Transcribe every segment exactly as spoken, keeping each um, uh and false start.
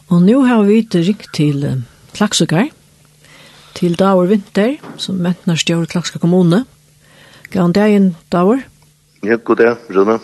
Och nu har vi ringt till uh, Klaksvíkar, till Daur Vinter, som mentnar stjórn Klaksvíkar kommune. Gåan dagen, Daur. Ja, god dag, Runa.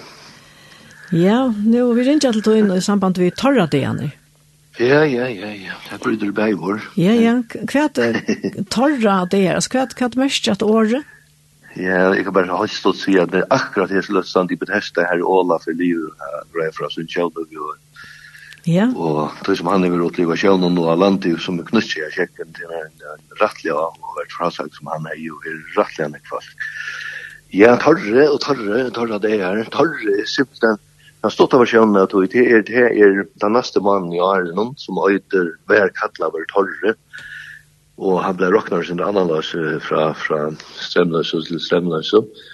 Ja, nu vi ringt til tog inn i samband med torra dagen. Ja, ja, ja, ja. Det bryter bei vår. Ja, ja. Hva er torra dagen? Altså, hva er mest at året? Ja, jeg kan bare ha stått å si at det er akkurat det som løsstand i Bethesda her i Åla for livet, rei fra sin kjølbøk. Ja. Og det som han er råd til å kjøle noe av landet som er knutsig av kjekken til en rettelig av og vært frasagt som han er jo er rettelig av nekvast. Ja, torre og torre, torre det er, torre er simpelthen, jeg har stått av å kjøle at det er, det er den neste mannen i Arnon som øyder hver kattla over torre, og han ble råkner sin annerledes fra, fra Strømløs til Strømløs.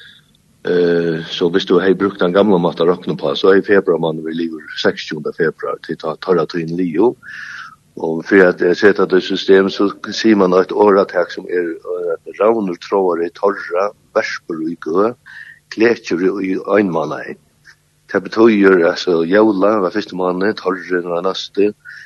Uh, så hvis du har brukt den gamle måten å råkne på, så er februarmannen vi lever seksogtyvende februar til å ta til en lio. Og for at jeg setter det system, så sier man et åretak som er uh, ravner tråder i torra, versper i gø, kletter i øynmannen. Det betyr altså jævla, hver første måned, torren og neste,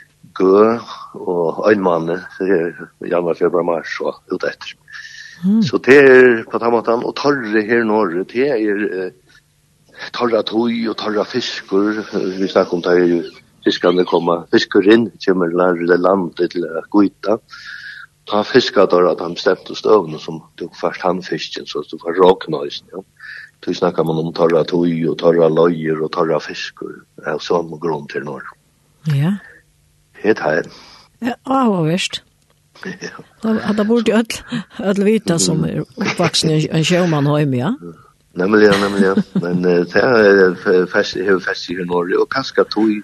gø og øynmannen, januar, februar, mars og ut etter. Mm. Så det er på den måten, og torre her i Norge, det er uh, torra tøy og torra fisker, vi snakker om det er fiskerne kommer, fisker inn, kommer til landet til å gå ut da. Ta fisker der at han bestemte støvende som tok først handfisken, så du får råknøysen, ja. Så snakker man om torra tøy og torra løyer og torra fisker, det er sånn grunn til Norge. Ja. Helt her. Ja, hva verst. Ja. Det burde jo alle vite som er oppvaksen i en sjømann hjemme, ja? Nemlig, ja, nemlig, ja. Men uh, det er fest, fest i Norge, og kanskje tog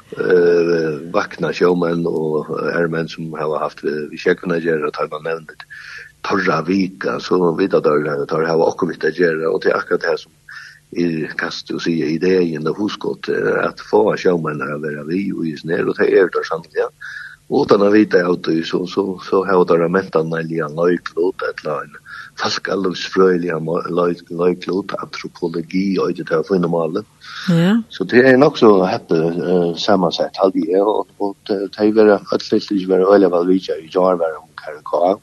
uh, vakna sjømann og ermenn som har haft vi kjekkene gjøre, og tar man nevnet torra vika, så vidt at det har akkurat vitt å gjøre, og det er akkurat det som er kastet å si ideen og huskott, at få sjømann er å være vi og is ned, og det er det sannelig, ja. Utan att vita ut så så så har det mentan nälja löjklot ett line. Falkallusfröliga löjklot antropologi och det här för normalt. Ja. Så det är också hette uh, sammansatt hade jag och och det är alltid vara öliga väl vi i jar var om karka.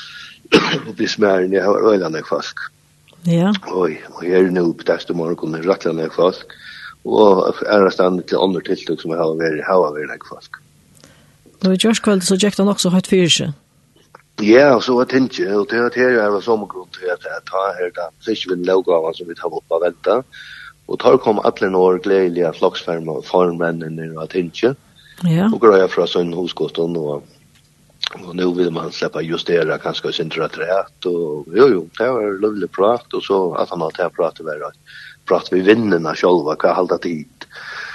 Och det smäller ni har öliga fisk. Ja. Oj, och är nu på testa morgon rattlande fisk. Och är stand till andra tilltag som har varit har varit fisk. Og i Jørskveld så gikk han også høyt fyrir seg. Ja, så jeg tenker, og det er jo sommergrunn til at jeg tar her da, så ikke vi en lovgaven som vi tar opp av venta, og tar kom alle år gledelige floksfermer og formennene og tenker, ja. Og går jeg fra sånn hoskosten, og, og nå vil man slippe justere kanskje sin trett, og jo jo, det var lovlig prat, og så at han har til å prate med prat vi vinnene selv, hva halda tid,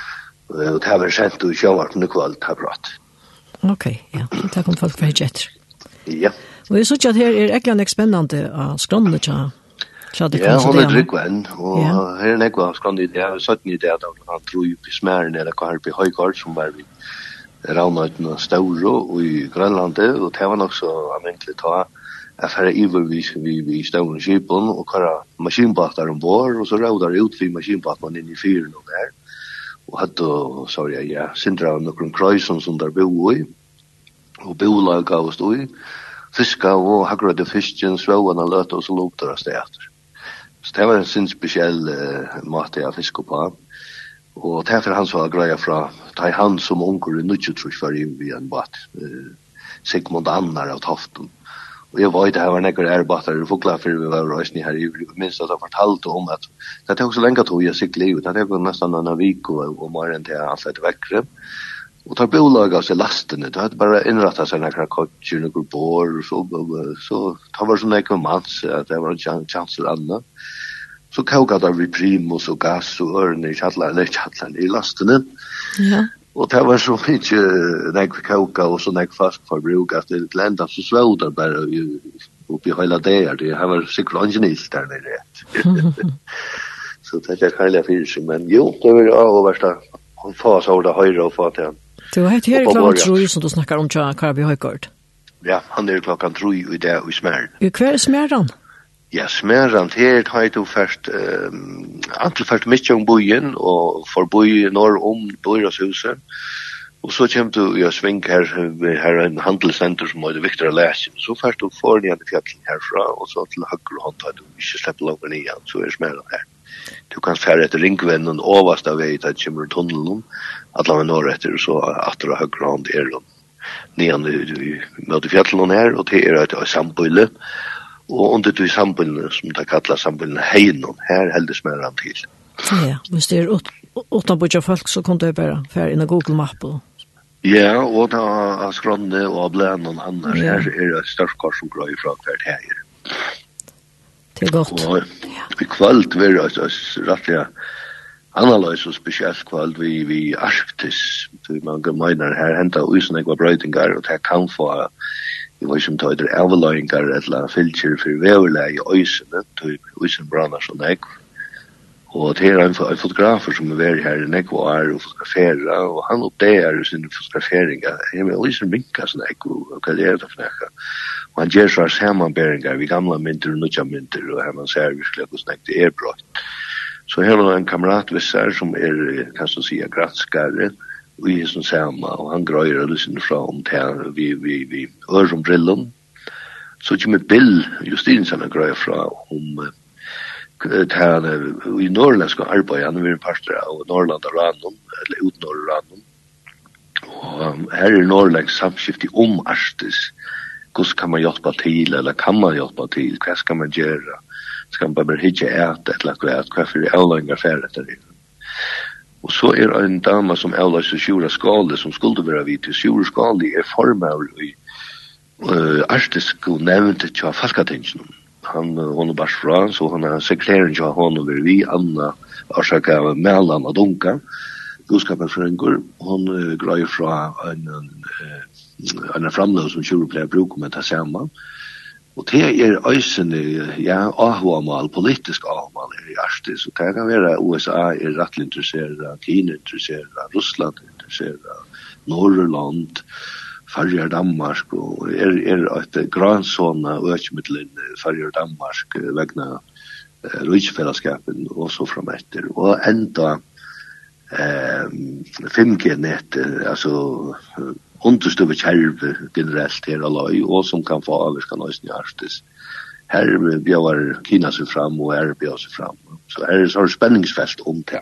og det har vært kjent og kjøvart noe kvalt til prat. Okej, ja. Det kom folk för jet. Ja. Och det så att här är ekligt spännande att skråna tja. Ja, hon är drikven och här är några skråna det har satt ni det att han tror ju på smärn eller kvar på höjgård som var vi raunat några stora och i Grönland och det var också egentligen ta affärer övervis vi vi stora skeppen och köra maskinbåtar ombord och så rådar ut vi maskinbåtarna in i fyren och där. Og hadde, sorry, ja, sindra av noen krøysen som der bo i, og bolag gav oss i, fiska og hagrade fisken, svåene løte og så lukter av stedet. Så det var en sin spesiell uh, måte jeg fiske på. Og derfor han så greia fra, ta i han som unger i nutjetrus var i en båt, uh, Sigmund Annar av Toften. Og jeg vet det her var nekker ærbåter og fokla for vi var røysni her i minst at jeg fortalte om at det er også lenge tog jeg sikli ut, det er nesten en vik og, og morgen til jeg anslett vekkere. Og tar bolag av seg lastene, det hadde bare innrettet seg nekker kotsjer, nekker bor, og så, så det var sånn nekker mans, at det var en chanser annet. Så kaukat av vi primus og gass og ørene i kjallan, eller kjallan i lastene. Ja. Og det var så mye nek kauka og så nek fast forbruk at det lenda så svådar bare oppi høyla der. Det var sikkert angenilt der nere. Så det er heilig fyrir seg. Men jo, det var av og versta. Han får så det høyre og få til. Du har hett her klokkan tro som du snakkar om tja Karbi Høykort. Ja, han er klokkan tro i det og i smæren. Hver er smæren? Ja, smæren, det har jeg først um, antall først mye om bojen og for bojen når om Bøyrashuset Och så kommer du jag sving här här en handelscenter som är det viktiga läs. Så först du får ni i fjällen härifrån och så till höger hand har du inte släpper långt ner så är smäller här. Du kan färra ett ringvännen överst av vägen att kommer tunneln alla med norr efter så att dra höger hand är det nian i möter fjällen här och det är ett sambulle och under det sambulle som det kallas sambulle Heinon här heldes med han till. Ja, hvis det er utan bodja folk så kan du bara färra in i Google Map och ja, og da av skronne og av blænen annars ja. Her er det størst kors som grøy fra hvert her. Det er godt. Og i kveld vil det rettelig annerledes og spesielt kveld vi, vi Arktis. Man mener her hentet usen ekva brøytingar og det kan få jeg vet ikke om det er avløyngar eller fylkjer for veverleg i øysene, usen brannar så nekv. Og det er en fotografer som er vært her i Nekvar og fotograferer, og han oppdager sin fotograferinger. Jeg vil også minke sånn ekko, og hva det er det for noe. Og han gjør svar sammenberinger, vi gamle mynter og nødja mynter, og her man ser virkelig hvordan det er bra. Så her er en kameratvisser som er, kan du si, granskare, og vi er sånn samme, og han grøyer liksom fra om det vi, vi, vi ører om brillen. Så kommer Bill, Justinsen, grøyer fra om här i norrländska arbetet han är pastor av Norrland och Rannon eller ut norr Rannon. Och här är norrländsk samskifte om Arktis. Hur kan man hjälpa till eller kan man hjälpa till? Vad ska man göra? Ska man bara hitta äta eller vad vad för det allänga färdigt där. Och så är det en dam som Ella så sjura skale som skulle vara vid till sjura skale är formell i uh, Arktis och nämnde till Falkatinsen. Han hon bara från så han är sekreteraren jag hon över vi Anna Arsaka mellan och Donka. Guskapen för en går hon grejer från en en en framlös som själv blir bruk med att samma. Och det är ösen ja ahvamal politisk ahvamal i Arktis så kan det vara U S A är rätt intresserade, Kina intresserade, Ryssland intresserade, Norrland Färger Danmark och är är ett granzona ökmitteln Färger Danmark vägna Rydsfällskapen och så framåt och ända eh fem G-nät alltså understöver själv generellt här alla och som kan få avskan oss i Arktis. Här bjöar Kina sig fram och är bjöar sig fram. Så är det så spänningsfält om det.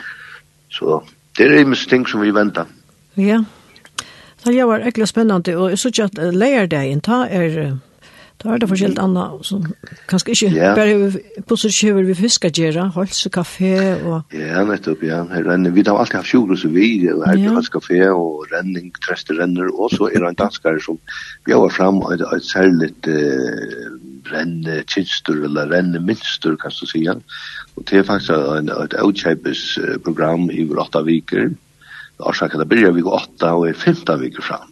Så det är en ting som vi väntar. Ja. Så det var ekkert spennende, og jeg synes ikke at leierdagen, da er, da er det forskjellig annet, som kanskje ikke yeah. bare positivt vi fiskagere, holsekafé og... Ja, nettopp, ja. Her, vi har alltid haft sjukros og vi, og her er holsekafé og renning, treste renner, og så er det en danskare som bjør fram et, et særlig uh, renne kinstur, eller renne minstur, kan du si. Og det er faktisk en, et utkjøpes program i åtta viker, Orsaka det börjar vi gå åtta och är femton veckor fram.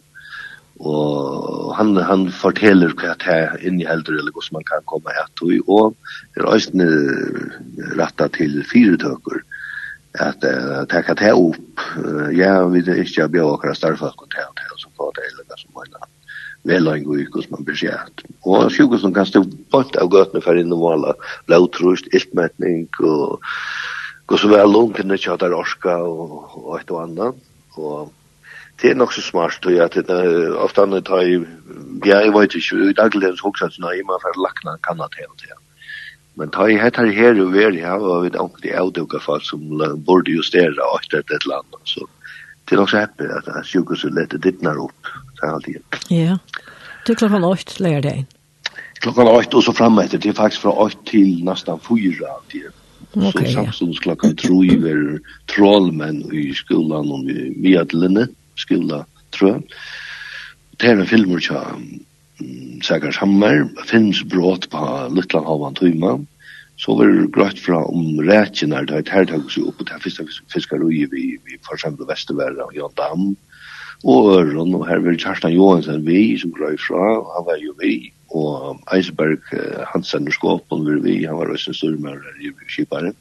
Och han han fortäller vad det är innehåller eller hur man kan komma att och det är just rätta till fyratökor att ta ta upp ja vi det är ju bra att starta kontakt och så på det eller så man väl en hur man börjar. Och sjuka som kan stå bort av gatan för in och alla lautrust iltmätning och gå så väl långt kunde jag ta orska och och ett och annat och det är nog så smart då att det ofta när tar ju ja jag vet inte dagligen så också att när man för lackna kan det helt. Men tar ju heter här och väl ja och vi också det autoka fall som borde justera efter ett land så det är också happy att att sjuka så lätt det när upp så alltid. Ja. Det klockan åtta lär det. Klockan åtta och så framåt det är faktiskt från åtta till nästan fyra det. Okay, så samstunds klockan tror ju väl trollmän i skolan och i Miadlinne skola tror jag. Det är en film och så säkert Hammer finns brott på Littland halvan timme. Så var det grått från om rätten där det här tog sig upp på det första fiskeri vi vi för exempel Västervärra och Jordam och Öron och här vill Kerstin Johansson vi som gröj från han var ju vi och Iceberg Hansen och Skåpen vill vi han var också stormare i skiparen.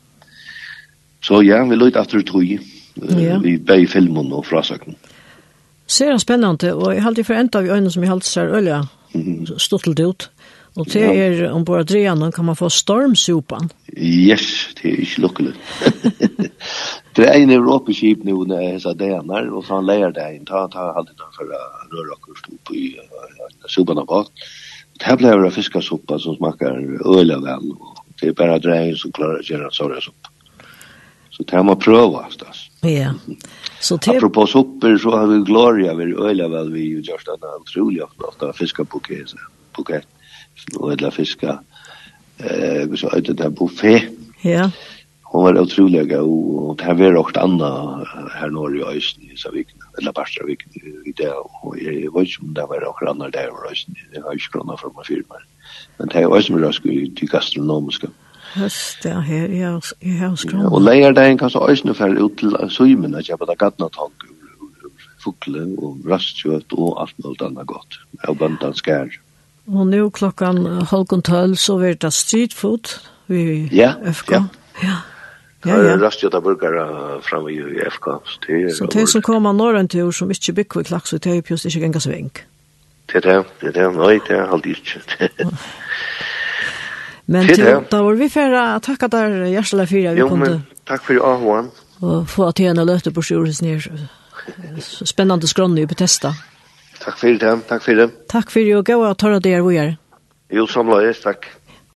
Så ja, vi låt efter tog vi bei filmen och frasöken. Ser det spännande och jag hade föräntat vi ögonen som jag halsar öliga stottelt ut. Och det är om bara drejan kan man få stormsupan. Yes, det är inte luckligt. Det är en Europeskip nu när så det är och så han lägger det in ta ta hade det för att röra kurs på i sopan av. Det blir en fiskasoppa som smakar öle väl och det är bara dräng som klarar att göra sådär soppa. Så det har man prövat stas. Ja. Så till apropå soppor så har vi Gloria vi öle väl vi ju just en otroligt ofta fiskabouquet bouquet och eller fiska eh så att det buffé. Ja. Hon var otroligt god och det här var också Anna här norr i Östen i Savik eller Bastra Vik i det och jag vet inte om det var också andra där i Östen det har ju skrona från en firma men det är också med rask i gastronomiska just det här jag jag har skrona och lägger det en kanske Östen för ut till Sömen att jag på det gatna tank fukle och rastkött och allt möjligt annat gott och bantan skär och nu klockan halv tolv så blir det street food vi ja, F K ja. Ja, ja. Rastgöta burgare fram i F K. Så det som kommer norrön till som inte bygger i klax och det är just inte gänga sväng. Det är det, det är nej, det är alltid inte. Men till, då var vi för att tacka där hjärtliga fyra vi kunde. Tack för A one. Och få att gärna löta på sjurens ner. Spännande skrån på testa. Tack för det, tack för det. Tack för det och gå och ta det där vi är. Jo, samlas, tack.